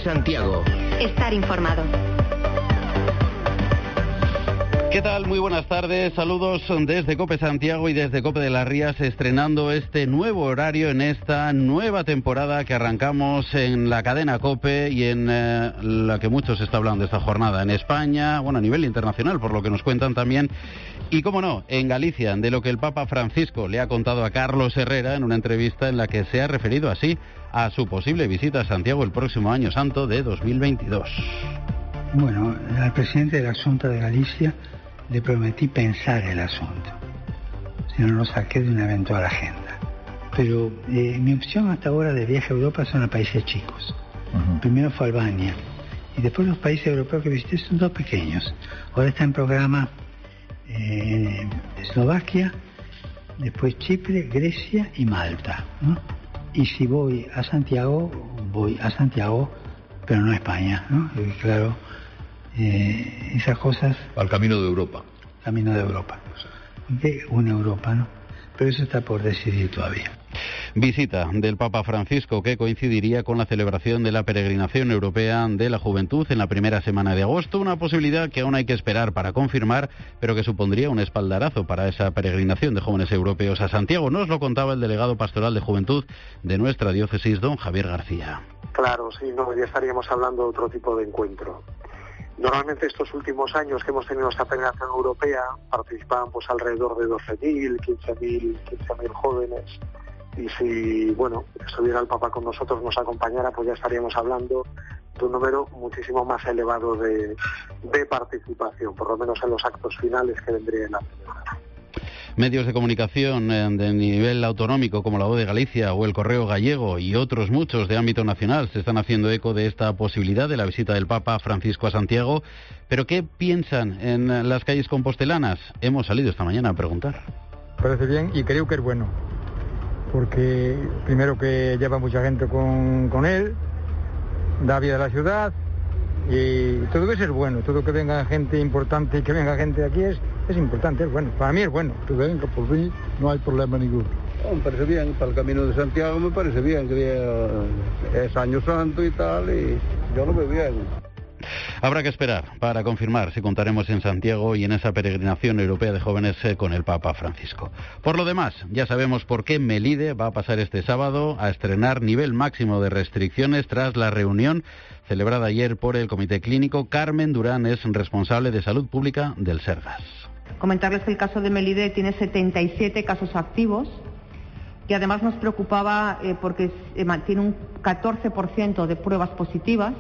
Santiago. Estar informado. ¿Qué tal? Muy buenas tardes. Saludos desde COPE Santiago y desde COPE de las Rías, estrenando este nuevo horario en esta nueva temporada que arrancamos en la cadena COPE y en la que muchos está hablando esta jornada en España, bueno, a nivel internacional, por lo que nos cuentan también. Y, cómo no, en Galicia, de lo que el Papa Francisco le ha contado a Carlos Herrera en una entrevista en la que se ha referido así a su posible visita a Santiago el próximo Año Santo de 2022. Bueno, al presidente de la Xunta de Galicia le prometí pensar el asunto, si no lo saqué de una eventual agenda. Pero mi opción hasta ahora de viaje a Europa son a países chicos. Primero fue Albania, y después los países europeos que visité son dos pequeños. Ahora está en programa Eslovaquia, después Chipre, Grecia y Malta, ¿no? Y si voy a Santiago, pero no a España, ¿no? Y claro, esas cosas... Al camino de Europa. Camino de Europa. De una Europa, ¿no? Pero eso está por decidir todavía. Visita del Papa Francisco que coincidiría con la celebración de la peregrinación europea de la juventud en la primera semana de agosto, una posibilidad que aún hay que esperar para confirmar, pero que supondría un espaldarazo para esa peregrinación de jóvenes europeos a Santiago. Nos lo contaba el delegado pastoral de juventud de nuestra diócesis, don Javier García. Claro, sí, no, ya estaríamos hablando de otro tipo de encuentro. Normalmente estos últimos años que hemos tenido esta peregrinación europea participaban pues alrededor de 12.000, 15.000 jóvenes, y si, bueno, estuviera el Papa con nosotros, nos acompañara, pues ya estaríamos hablando de un número muchísimo más elevado de participación, por lo menos en los actos finales que vendría en la celebración. Medios de comunicación de nivel autonómico como La Voz de Galicia o El Correo Gallego y otros muchos de ámbito nacional se están haciendo eco de esta posibilidad de la visita del Papa Francisco a Santiago. ¿Pero qué piensan en las calles compostelanas? Hemos salido esta mañana a preguntar. Parece bien y creo que es bueno, porque primero que lleva mucha gente con él, da vida a la ciudad, y todo eso es bueno, todo que venga gente importante y que venga gente aquí es importante, es bueno, para mí es bueno. Que venga, por mí no hay problema ninguno. Me parece bien, para el Camino de Santiago me parece bien, que es Año Santo y tal, y yo lo veo bien. Habrá que esperar para confirmar si contaremos en Santiago y en esa peregrinación europea de jóvenes con el Papa Francisco. Por lo demás, ya sabemos por qué Melide va a pasar este sábado a estrenar nivel máximo de restricciones tras la reunión celebrada ayer por el Comité Clínico. Carmen Durán es responsable de Salud Pública del Sergas. Comentarles que el caso de Melide tiene 77 casos activos y además nos preocupaba porque tiene un 14% de pruebas positivas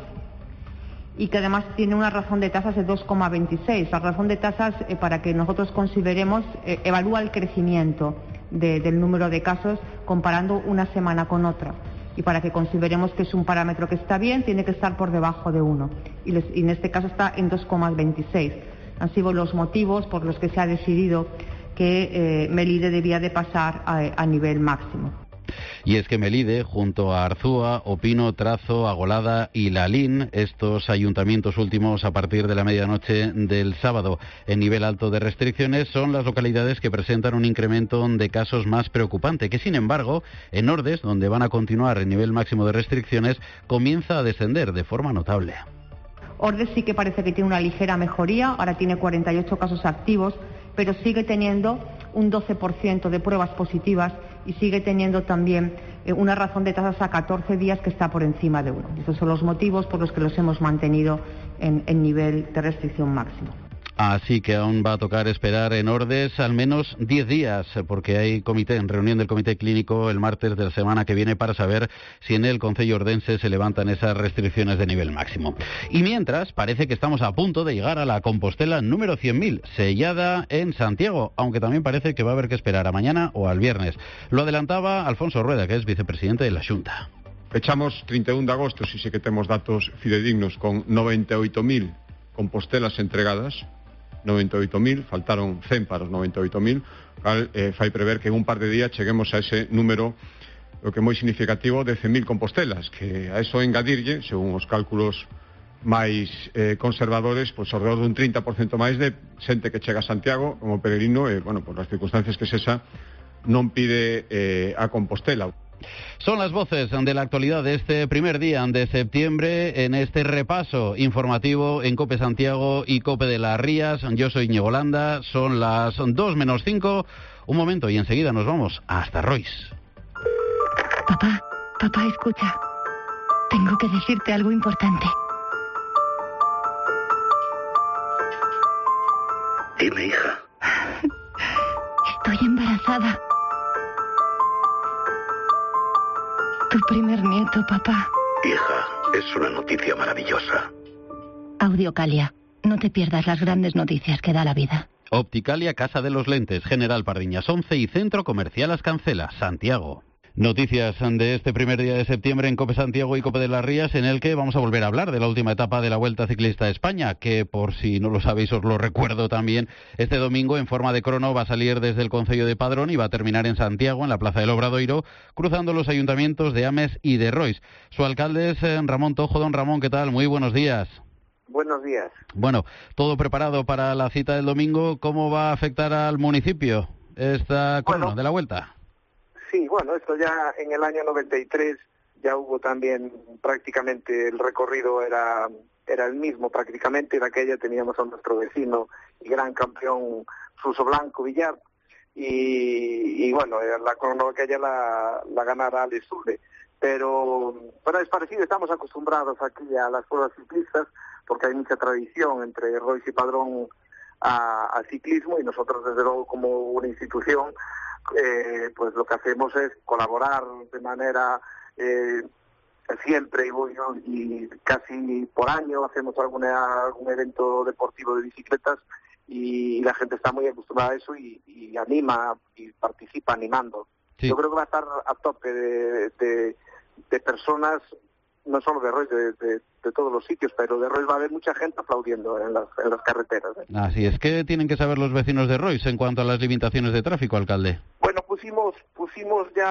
y que además tiene una razón de tasas de 2,26. La razón de tasas, para que nosotros consideremos, evalúa el crecimiento del número de casos comparando una semana con otra. Y para que consideremos que es un parámetro que está bien, tiene que estar por debajo de 1. Y en este caso está en 2,26. Han sido los motivos por los que se ha decidido que Melide debía de pasar a nivel máximo. Y es que Melide, junto a Arzúa, Opino, Trazo, Agolada y Lalín, estos ayuntamientos últimos a partir de la medianoche del sábado en nivel alto de restricciones, son las localidades que presentan un incremento de casos más preocupante, que sin embargo, en Ordes, donde van a continuar en nivel máximo de restricciones, comienza a descender de forma notable. Ordes sí que parece que tiene una ligera mejoría, ahora tiene 48 casos activos, pero sigue teniendo un 12% de pruebas positivas y sigue teniendo también una razón de tasas a 14 días que está por encima de 1. Esos son los motivos por los que los hemos mantenido en nivel de restricción máximo. Así que aún va a tocar esperar en Ordes al menos 10 días, porque hay reunión del Comité Clínico el martes de la semana que viene para saber si en el Concello ordense se levantan esas restricciones de nivel máximo. Y mientras, parece que estamos a punto de llegar a la Compostela número 100.000, sellada en Santiago, aunque también parece que va a haber que esperar a mañana o al viernes. Lo adelantaba Alfonso Rueda, que es vicepresidente de la Xunta. Fechamos 31 de agosto, si sí que temos datos fidedignos, con 98.000 compostelas entregadas. 98.000, faltaron 100 para os 98.000, cal fai prever que en un par de días cheguemos a ese número, o que é moi significativo, de 100.000 compostelas, que a eso engadirlle, según os cálculos máis conservadores, pois alrededor dun 30% máis de xente que chega a Santiago como peregrino, bueno, por as circunstancias que sesa, non pide a Compostela. Son las voces de la actualidad de este primer día de septiembre en este repaso informativo en COPE Santiago y COPE de las Rías. Yo soy Íñigo Landa, son las 2 menos 5. Un momento y enseguida nos vamos hasta Rois. Papá, escucha. Tengo que decirte algo importante. Dime, hija. Estoy embarazada. Tu primer nieto, papá. Hija, es una noticia maravillosa. Audiocalia. No te pierdas las grandes noticias que da la vida. Opticalia Casa de los Lentes, General Pardiñas 11 y Centro Comercial Las Cancelas, Santiago. Noticias de este primer día de septiembre en COPE Santiago y COPE de las Rías, en el que vamos a volver a hablar de la última etapa de la Vuelta Ciclista a España, que por si no lo sabéis os lo recuerdo también. Este domingo en forma de crono va a salir desde el concello de Padrón y va a terminar en Santiago, en la Plaza del Obradoiro, cruzando los ayuntamientos de Ames y de Rois. Su alcalde es Ramón Tojo. Don Ramón, ¿qué tal? Muy buenos días. Buenos días. Bueno, todo preparado para la cita del domingo. ¿Cómo va a afectar al municipio esta crono de la Vuelta? Sí, bueno, esto ya en el año 93 ya hubo también prácticamente el recorrido era el mismo prácticamente. En aquella teníamos a nuestro vecino y gran campeón Suso Blanco Villar y bueno, la crono aquella la ganara Alex Zule. Pero es parecido, estamos acostumbrados aquí a las pruebas ciclistas porque hay mucha tradición entre Rois y Padrón al ciclismo y nosotros desde luego como una institución pues lo que hacemos es colaborar de manera siempre y casi por año hacemos algún evento deportivo de bicicletas y la gente está muy acostumbrada a eso y anima y participa animando. Sí. Yo creo que va a estar a tope de personas, no solo de Rois, de todos los sitios, pero de Rois va a haber mucha gente aplaudiendo en las carreteras. Así es. ¿Qué tienen que saber los vecinos de Rois en cuanto a las limitaciones de tráfico, alcalde? Bueno, pusimos ya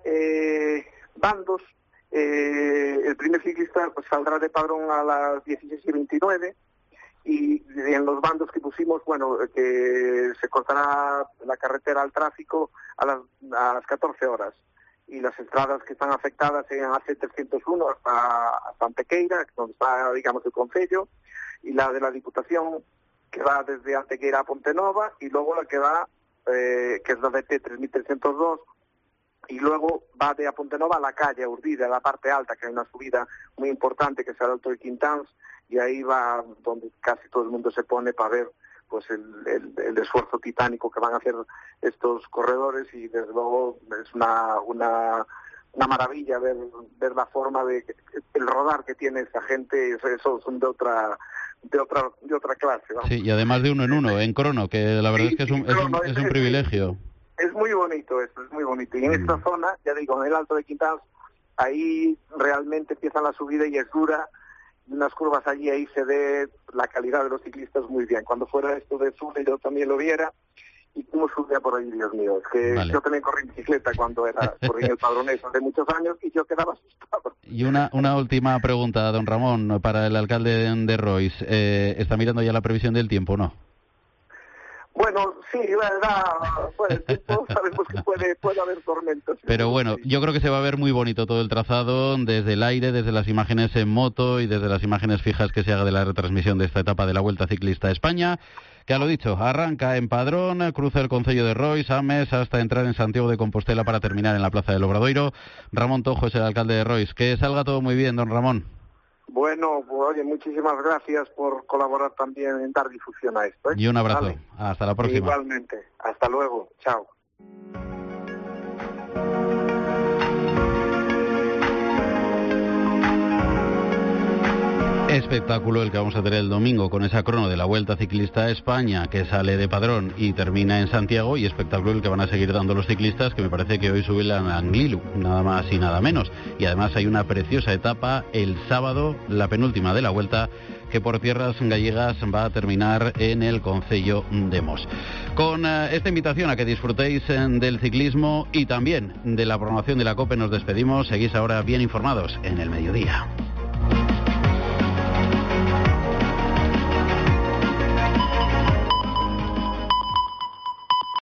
bandos. El primer ciclista pues saldrá de Padrón a las 16:29 y en los bandos que pusimos, que se cortará la carretera al tráfico a las 14 horas. Y las entradas que están afectadas en AC301 hasta Antequeira, donde está, digamos, el concello, y la de la Diputación, que va desde Antequeira a Pontenova, y luego la que va, que es la DT 3302, y luego va de a Pontenova a la calle Urdida, a la parte alta, que hay una subida muy importante, que es el Alto de Quintans, y ahí va donde casi todo el mundo se pone para ver pues el esfuerzo titánico que van a hacer estos corredores y desde luego es una maravilla ver la forma de el rodar que tiene esta gente. Eso son de otra clase, ¿no? Sí, y además de uno en uno, en crono, que la verdad es que es un privilegio. Es muy bonito esto, es muy bonito. Y en esta zona, ya digo, en el Alto de Quintans, ahí realmente empieza la subida y es dura. Unas curvas allí, ahí se ve la calidad de los ciclistas muy bien. Cuando fuera esto de Zule yo también lo viera. Y cómo subía por ahí, Dios mío. Es que Yo también corrí en bicicleta cuando corrí en el Padronés hace muchos años y yo quedaba asustado. Y una última pregunta, don Ramón, para el alcalde de Rois. ¿Está mirando ya la previsión del tiempo o no? Bueno, sí, verdad. Pues, todos sabemos que puede haber tormentas. Pero bueno, yo creo que se va a ver muy bonito todo el trazado, desde el aire, desde las imágenes en moto y desde las imágenes fijas que se haga de la retransmisión de esta etapa de la Vuelta Ciclista a España. Que a lo dicho, arranca en Padrón, cruza el concello de Rois, Ames, hasta entrar en Santiago de Compostela para terminar en la Plaza del Obradoiro. Ramón Tojo es el alcalde de Rois. Que salga todo muy bien, don Ramón. Bueno, pues oye, muchísimas gracias por colaborar también en dar difusión a esto. Y un abrazo. Vale. Hasta la próxima. Igualmente. Hasta luego. Chao. Espectáculo el que vamos a tener el domingo con esa crono de la Vuelta Ciclista a España que sale de Padrón y termina en Santiago, y espectáculo el que van a seguir dando los ciclistas, que me parece que hoy suben a Angliru, nada más y nada menos. Y además hay una preciosa etapa el sábado, la penúltima de la Vuelta, que por tierras gallegas va a terminar en el concello de Mos. Con esta invitación a que disfrutéis del ciclismo y también de la programación de la COPE nos despedimos. Seguís ahora bien informados en el mediodía.